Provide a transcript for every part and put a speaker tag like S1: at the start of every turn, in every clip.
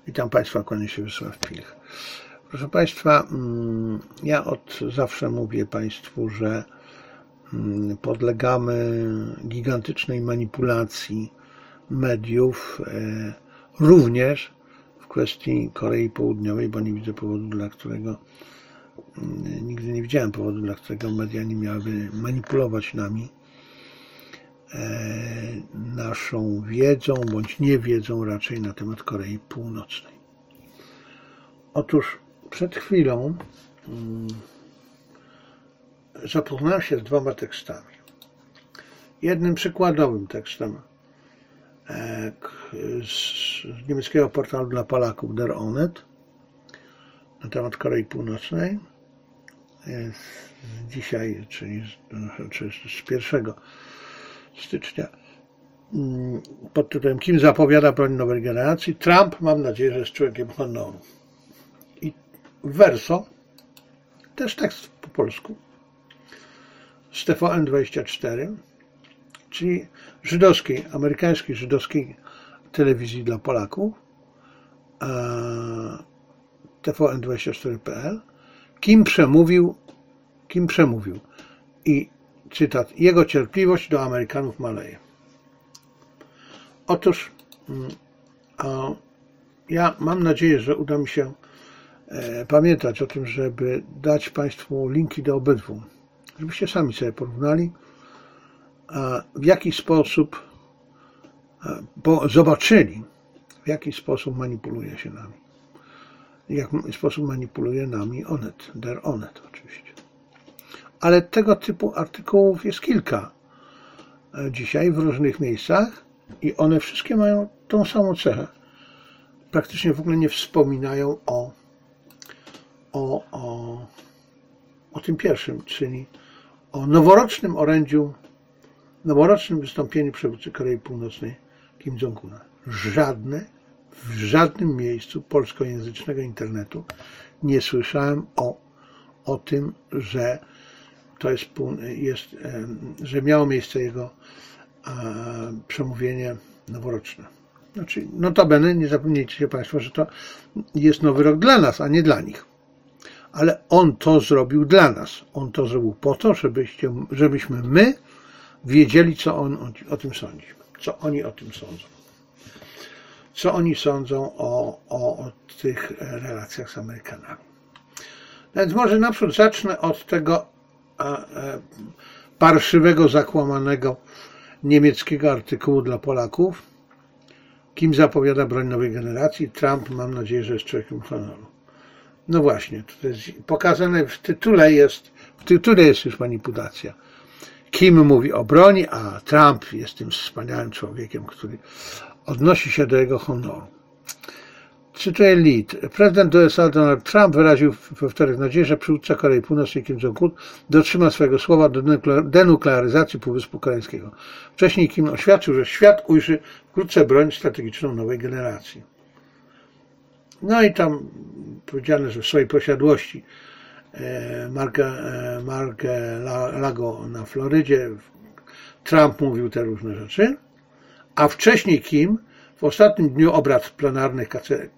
S1: Witam Państwa, kłaniam się Wiesław Pilch. Proszę Państwa, ja od zawsze mówię Państwu, że podlegamy gigantycznej manipulacji mediów, również w kwestii Korei Południowej, bo nie widzę powodu, dla którego nigdy nie widziałem powodu, dla którego media nie miałyby manipulować nami, naszą wiedzą bądź niewiedzą raczej na temat Korei Północnej. Otóż przed chwilą zapoznałem się z dwoma tekstami. Jednym przykładowym tekstem z niemieckiego portalu dla Polaków Der Onet na temat Korei Północnej z dzisiaj, czyli z 1 stycznia, pod tytułem Kim zapowiada broń nowej generacji? Trump, mam nadzieję, że jest człowiekiem honoru. I werso, też tekst po polsku, z TVN24, czyli żydowskiej, amerykańskiej żydowskiej telewizji dla Polaków, TVN24.pl, Kim przemówił. I cytat, jego cierpliwość do Amerykanów maleje. Otóż ja mam nadzieję, że uda mi się pamiętać o tym, żeby dać Państwu linki do obydwu, żebyście sami sobie porównali, w jaki sposób, zobaczyli, w jaki sposób manipuluje się nami. W jaki sposób manipuluje nami Onet, Der Onet oczywiście. Ale tego typu artykułów jest kilka dzisiaj w różnych miejscach i one wszystkie mają tą samą cechę. Praktycznie w ogóle nie wspominają o tym pierwszym, czyli o noworocznym orędziu, noworocznym wystąpieniu przywódcy Korei Północnej Kim Jong-una. W żadnym miejscu polskojęzycznego internetu nie słyszałem o tym, że to że miało miejsce jego przemówienie noworoczne. Znaczy, notabene, nie zapomnijcie się Państwo, że to jest nowy rok dla nas, a nie dla nich. Ale on to zrobił dla nas. On to zrobił po to, żebyśmy my wiedzieli, co on o tym sądzi. Co oni o tym sądzą. Co oni sądzą o tych relacjach z Amerykanami. Więc może naprzód zacznę od tego parszywego, zakłamanego niemieckiego artykułu dla Polaków. Kim zapowiada broń nowej generacji? Trump, mam nadzieję, że jest człowiekiem honoru. No właśnie, to jest pokazane w tytule jest już manipulacja. Kim mówi o broni, a Trump jest tym wspaniałym człowiekiem, który odnosi się do jego honoru. Cytuję lead. Prezydent USA Donald Trump wyraził we wtorek nadzieję, że przywódca Korei Północnej Kim Jong-un dotrzyma swojego słowa do denuklearyzacji Półwyspu Koreańskiego. Wcześniej Kim oświadczył, że świat ujrzy wkrótce broń strategiczną nowej generacji. No i tam powiedziane, że w swojej posiadłości Mar-a-Lago na Florydzie Trump mówił te różne rzeczy, a wcześniej Kim w ostatnim dniu obrad plenarnych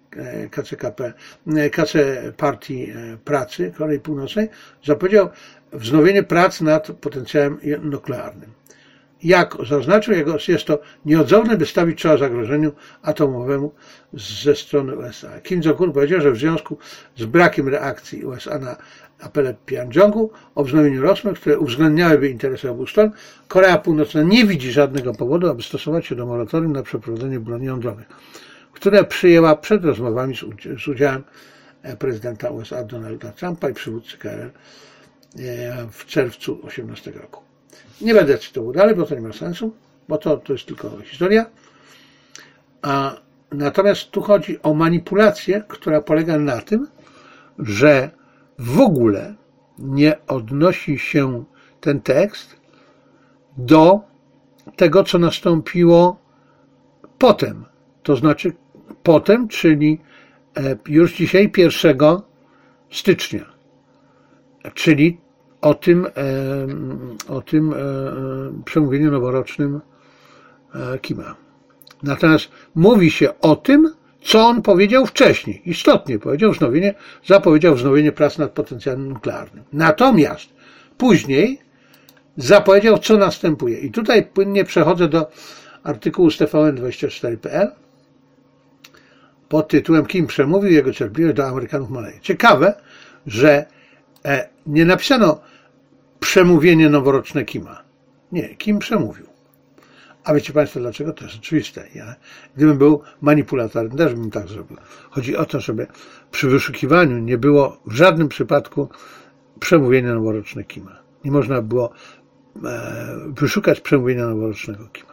S1: KC Partii Pracy Korei Północnej zapowiedział wznowienie prac nad potencjałem nuklearnym. Jak zaznaczył, jest to nieodzowne, by stawić czoła zagrożeniu atomowemu ze strony USA. Kim Jong-un powiedział, że w związku z brakiem reakcji USA na apele Pjongjangu o wznowieniu rozmów, które uwzględniałyby interesy obu stron, Korea Północna nie widzi żadnego powodu, aby stosować się do moratorium na przeprowadzenie broni jądrowych, które przyjęła przed rozmowami z udziałem prezydenta USA Donalda Trumpa i przywódcy KRL w czerwcu 2018 roku. Nie będę cytował dalej, bo to nie ma sensu, bo to jest tylko historia. Natomiast tu chodzi o manipulację, która polega na tym, że w ogóle nie odnosi się ten tekst do tego, co nastąpiło potem. To znaczy potem, czyli już dzisiaj 1 stycznia. Czyli o tym przemówieniu noworocznym Kima. Natomiast mówi się o tym, co on powiedział wcześniej. Istotnie zapowiedział wznowienie prac nad potencjałem nuklearnym. Natomiast później zapowiedział, co następuje. I tutaj płynnie przechodzę do artykułu z TVN24.pl pod tytułem Kim przemówił, jego cierpliwość do Amerykanów maleje. Ciekawe, że nie napisano przemówienie noworoczne Kima. Nie, Kim przemówił. A wiecie Państwo dlaczego? To jest oczywiste. Ja, gdybym był manipulatorem, też bym tak zrobił. Chodzi o to, żeby przy wyszukiwaniu nie było w żadnym przypadku przemówienia noworoczne Kima. Nie można było wyszukać przemówienia noworocznego Kima.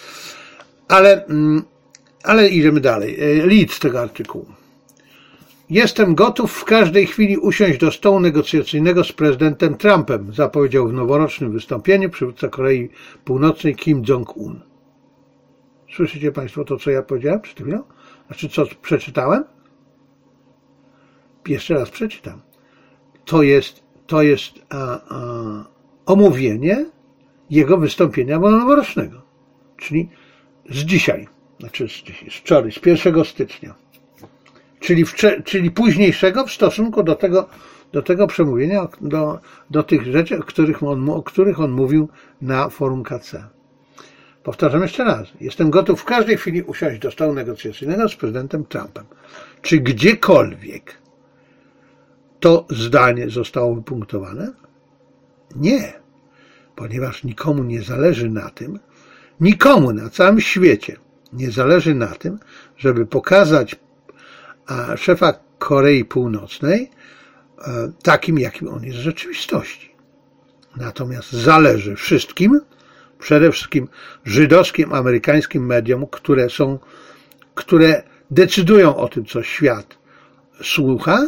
S1: Ale idziemy dalej. Lead tego artykułu. Jestem gotów w każdej chwili usiąść do stołu negocjacyjnego z prezydentem Trumpem, zapowiedział w noworocznym wystąpieniu przywódca Korei Północnej Kim Jong-un. Słyszycie Państwo to, co ja powiedziałem przed chwilą? Znaczy, co przeczytałem? Jeszcze raz przeczytam. To jest omówienie jego wystąpienia noworocznego, czyli z dzisiaj, znaczy z wczoraj, z 1 stycznia. Czyli późniejszego w stosunku do tego przemówienia, do tych rzeczy, o których on mówił na forum KC. Powtarzam jeszcze raz. Jestem gotów w każdej chwili usiąść do stołu negocjacyjnego z prezydentem Trumpem. Czy gdziekolwiek to zdanie zostało wypunktowane? Nie. Ponieważ nikomu nie zależy na tym, nikomu na całym świecie nie zależy na tym, żeby pokazać szefa Korei Północnej takim, jakim on jest w rzeczywistości. Natomiast zależy wszystkim, przede wszystkim żydowskim, amerykańskim mediom, które decydują o tym, co świat słucha,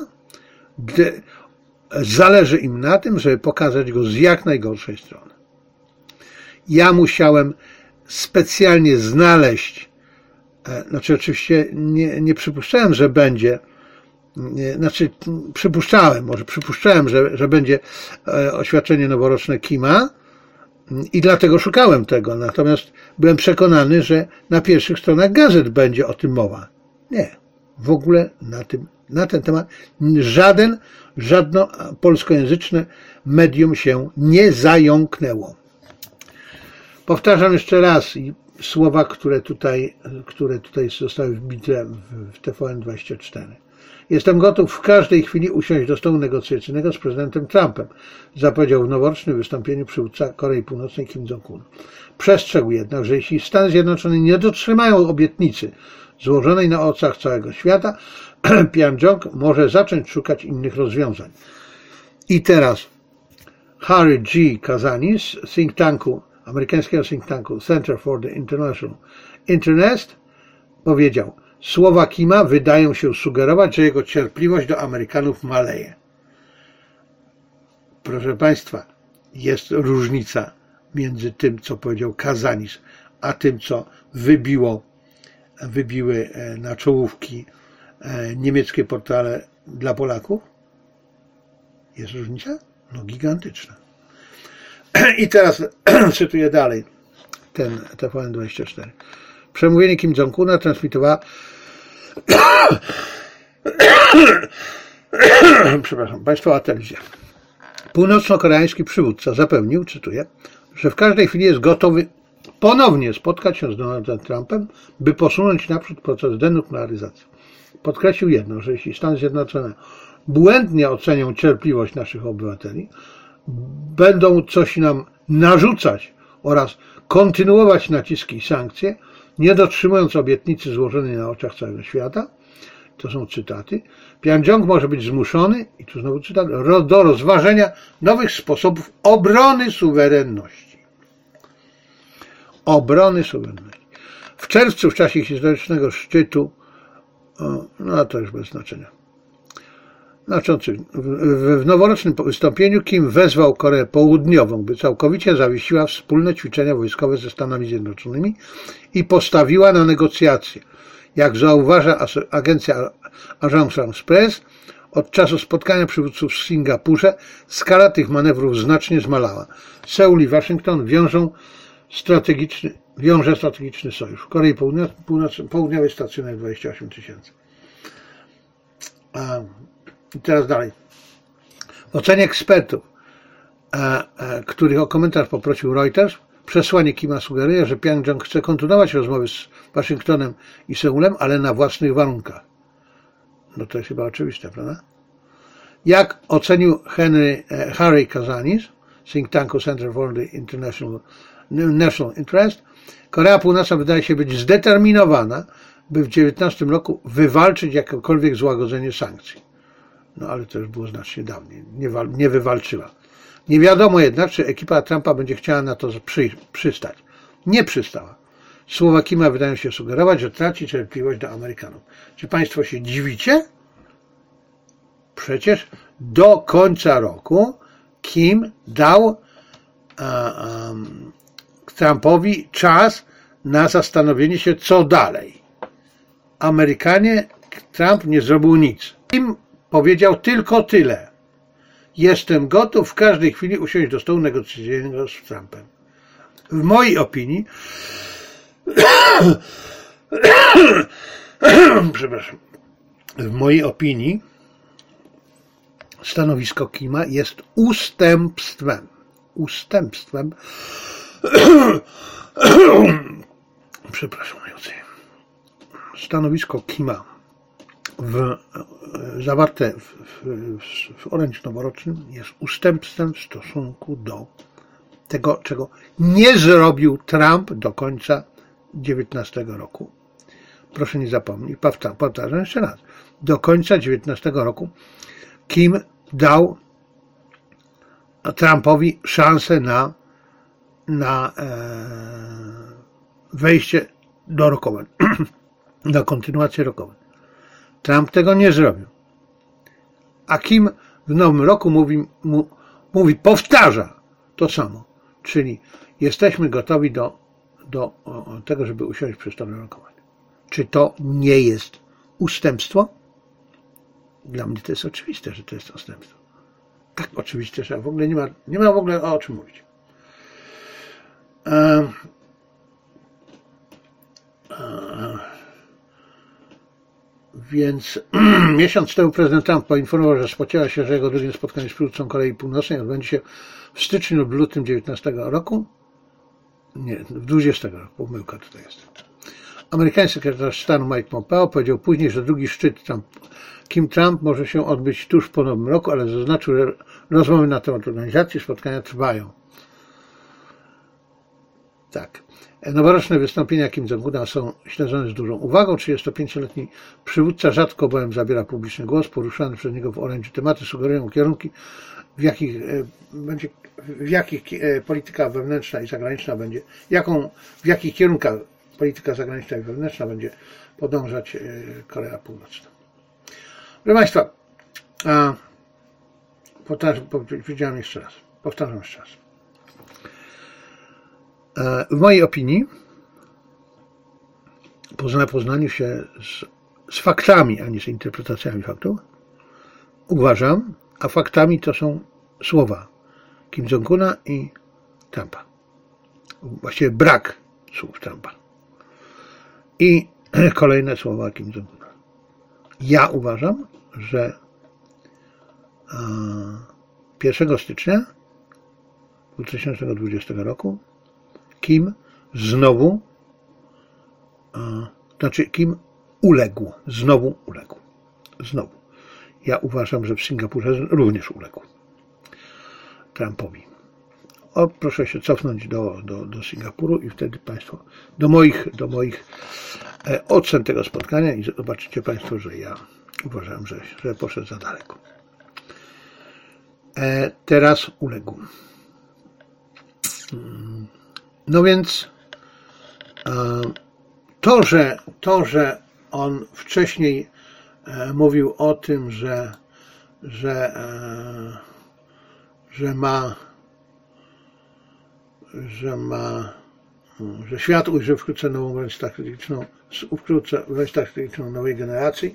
S1: zależy im na tym, żeby pokazać go z jak najgorszej strony. Ja musiałem specjalnie znaleźć, znaczy oczywiście nie przypuszczałem, że będzie, przypuszczałem, że będzie oświadczenie noworoczne Kima i dlatego szukałem tego. Natomiast byłem przekonany, że na pierwszych stronach gazet będzie o tym mowa. Nie, w ogóle na ten temat żadne polskojęzyczne medium się nie zająknęło. Powtarzam jeszcze raz słowa, które tutaj zostały wbite w TVN24. Jestem gotów w każdej chwili usiąść do stołu negocjacyjnego z prezydentem Trumpem, zapowiedział w noworocznym wystąpieniu przywódca Korei Północnej Kim Jong-un. Przestrzegł jednak, że jeśli Stany Zjednoczone nie dotrzymają obietnicy złożonej na oczach całego świata, Pjongjang może zacząć szukać innych rozwiązań. I teraz Harry G. Kazanis z think tanku, amerykańskiego think tanku Center for the International Interest powiedział: słowa Kima wydają się sugerować, że jego cierpliwość do Amerykanów maleje. Proszę Państwa, jest różnica między tym, co powiedział Kazanis, a tym, co wybiły na czołówki niemieckie portale dla Polaków? Jest różnica? No gigantyczna. I teraz cytuję dalej ten TVN24. Przemówienie Kim Jong-una transmitowała państwowa telewizja. Północno-koreański przywódca zapewnił, cytuję, że w każdej chwili jest gotowy ponownie spotkać się z Donaldem Trumpem, by posunąć naprzód proces denuklearyzacji. Podkreślił jedno, że jeśli Stany Zjednoczone błędnie ocenią cierpliwość naszych obywateli, będą coś nam narzucać oraz kontynuować naciski i sankcje, nie dotrzymując obietnicy złożonej na oczach całego świata, to są cytaty, Pjongjang może być zmuszony, i tu znowu cytat, do rozważenia nowych sposobów obrony suwerenności. Obrony suwerenności. W czerwcu, w czasie historycznego szczytu, no to już bez znaczenia, w noworocznym wystąpieniu Kim wezwał Koreę Południową, by całkowicie zawiesiła wspólne ćwiczenia wojskowe ze Stanami Zjednoczonymi i postawiła na negocjacje. Jak zauważa agencja Agence France-Presse, od czasu spotkania przywódców w Singapurze skala tych manewrów znacznie zmalała. Seul i Waszyngton wiążą wiąże strategiczny sojusz. W Korei Południowej stacjonuje 28 000. I teraz dalej. W ocenie ekspertów, których o komentarz poprosił Reuters, przesłanie Kima sugeruje, że Pjongjang chce kontynuować rozmowy z Waszyngtonem i Seulem, ale na własnych warunkach. No to jest chyba oczywiste, prawda? Jak ocenił Harry Kazanis, think tanku Center for the National Interest, Korea Północna wydaje się być zdeterminowana, by w 2019 roku wywalczyć jakiekolwiek złagodzenie sankcji. No ale to już było znacznie dawniej. Nie wywalczyła. Nie wiadomo jednak, czy ekipa Trumpa będzie chciała na to przystać. Nie przystała. Słowa Kima wydają się sugerować, że traci cierpliwość do Amerykanów. Czy Państwo się dziwicie? Przecież do końca roku Kim dał Trumpowi czas na zastanowienie się, co dalej. Amerykanie, Trump nie zrobił nic. Kim powiedział tylko tyle. Jestem gotów w każdej chwili usiąść do stołu negocjacyjnego z Trumpem. W mojej opinii w mojej opinii stanowisko Kima jest ustępstwem. Stanowisko Kima zawarte w orędziu noworocznym jest ustępstwem w stosunku do tego, czego nie zrobił Trump do końca 2019 roku. Proszę nie zapomnieć, powtarzam jeszcze raz. Do końca 2019 roku Kim dał Trumpowi szansę na wejście do rokowań, na kontynuację rokowań. Trump tego nie zrobił. A Kim w nowym roku powtarza to samo. Czyli jesteśmy gotowi do tego, żeby usiąść przy stole rokowań. Czy to nie jest ustępstwo? Dla mnie to jest oczywiste, że to jest ustępstwo. Tak oczywiste, że w ogóle nie ma w ogóle o czym mówić. Więc miesiąc temu prezydent Trump poinformował, że spodziewa się, że jego drugie spotkanie z przywódcą Korei Północnej odbędzie się w styczniu lub lutym 2019 roku. Nie, 20 roku, pomyłka tutaj jest. Amerykański sekretarz stanu Mike Pompeo powiedział później, że drugi szczyt Kim-Trump może się odbyć tuż po nowym roku, ale zaznaczył, że rozmowy na temat organizacji spotkania trwają. Tak. Noworoczne wystąpienia Kim Jong-una są śledzone z dużą uwagą. 35-letni przywódca rzadko bowiem zabiera publiczny głos. Poruszany przez niego w orędziu tematy sugerują kierunki, w jakich polityka wewnętrzna i zagraniczna będzie, w jakich kierunkach polityka zagraniczna i wewnętrzna będzie podążać Korea Północna. Proszę Państwa, powiedziałem jeszcze raz, powtarzam jeszcze raz. W mojej opinii, po zapoznaniu się z faktami, a nie z interpretacjami faktów, uważam, a faktami to są słowa Kim Jong-una i Trumpa. Właściwie brak słów Trumpa. I kolejne słowa Kim Jong-una. Ja uważam, że 1 stycznia 2020 roku Kim znowu, Kim uległ. Znowu. Ja uważam, że w Singapurze również uległ Trumpowi. Proszę się cofnąć do Singapuru i wtedy Państwo, do moich ocen tego spotkania i zobaczycie Państwo, że ja uważam, że poszedł za daleko. Teraz uległ. No więc to, że on wcześniej mówił o tym, że świat ujrzy wkrótce nową broń strategiczną nowej generacji.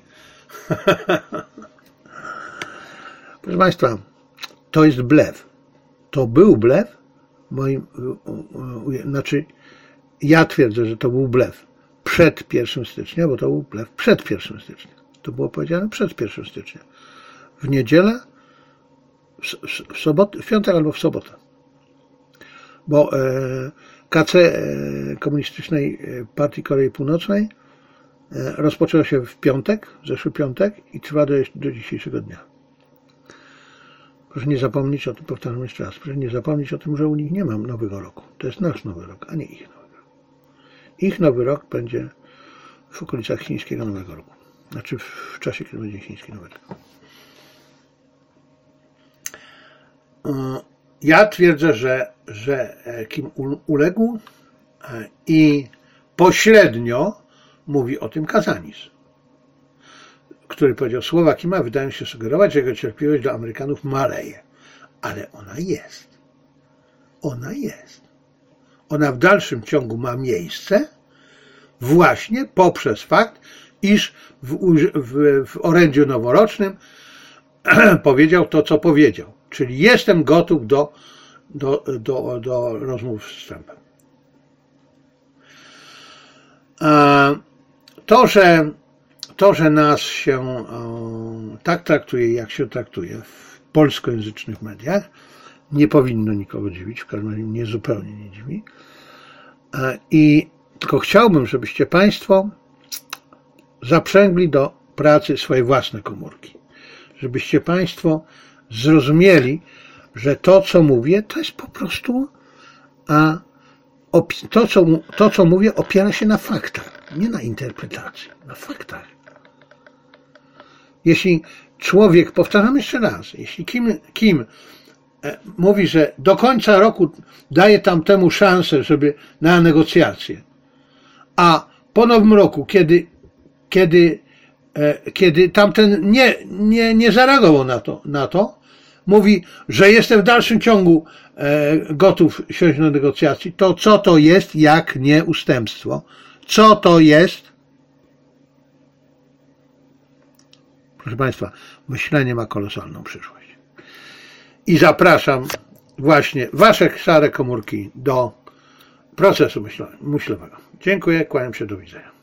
S1: Proszę Państwa, to jest blef. To był blef, Znaczy, ja twierdzę, że to był blef przed 1 stycznia, bo to był blef przed 1 stycznia. To było powiedziane przed 1 stycznia. W niedzielę, w sobotę, w piątek albo w sobotę. Bo KC Komunistycznej Partii Korei Północnej rozpoczęło się w piątek, zeszły piątek i trwa do dzisiejszego dnia. Proszę nie zapomnieć o tym, powtarzam jeszcze raz, proszę nie zapomnieć o tym, że u nich nie ma nowego roku. To jest nasz nowy rok, a nie ich nowy rok. Ich nowy rok będzie w okolicach chińskiego nowego roku. Znaczy w czasie, kiedy będzie chiński nowy rok. Ja twierdzę, że Kim uległ i pośrednio mówi o tym Kazanis, który powiedział: słowa Kima wydają się sugerować, że jego cierpliwość do Amerykanów maleje. Ale ona jest. Ona jest. Ona w dalszym ciągu ma miejsce właśnie poprzez fakt, iż w orędziu noworocznym powiedział to, co powiedział. Czyli jestem gotów do rozmów z Trumpem. To, że nas się tak traktuje, jak się traktuje w polskojęzycznych mediach, nie powinno nikogo dziwić, w każdym razie mnie zupełnie nie dziwi. I tylko chciałbym, żebyście Państwo zaprzęgli do pracy swoje własne komórki. Żebyście Państwo zrozumieli, że to, co mówię, to jest po prostu to, co mówię, opiera się na faktach, nie na interpretacji, na faktach. Jeśli człowiek, powtarzam jeszcze raz, jeśli Kim mówi, że do końca roku daje tamtemu szansę, żeby na negocjacje, a po nowym roku, kiedy tamten nie zareagował na to, mówi, że jestem w dalszym ciągu gotów siąść na negocjacji, to co to jest, jak nie ustępstwo? Co to jest? Proszę Państwa, myślenie ma kolosalną przyszłość. I zapraszam właśnie Wasze szare komórki do procesu myślowego. Dziękuję, kłaniam się, do widzenia.